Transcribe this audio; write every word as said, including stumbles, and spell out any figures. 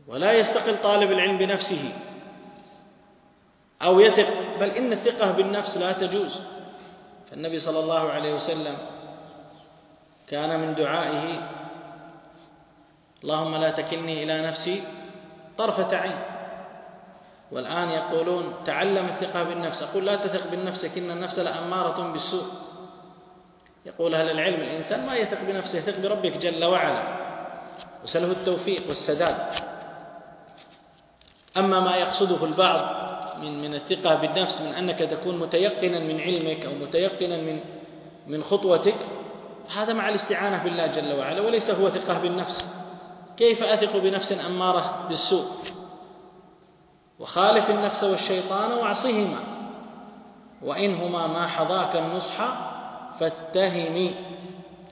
ولا يستقل طالب العلم بنفسه أو يثق، بل إن الثقة بالنفس لا تجوز. فالنبي صلى الله عليه وسلم كان من دعائه: اللهم لا تكلني إلى نفسي طرفة عين. والآن يقولون تعلم الثقة بالنفس. أقول لا تثق بالنفسك، إن النفس لأمارة بالسوء. يقول أهل العلم الإنسان ما يثق بنفسه، يثق بربك جل وعلا وسله التوفيق والسداد. أما ما يقصده البعض من من الثقة بالنفس، من أنك تكون متيقنا من علمك أو متيقنا من من خطوتك، هذا مع الاستعانة بالله جل وعلا، وليس هو ثقة بالنفس. كيف أثق بنفس أمارة بالسوء؟ وخالف النفس والشيطان واعصهما، وإنهما ما حظاك النصح فاتهمي.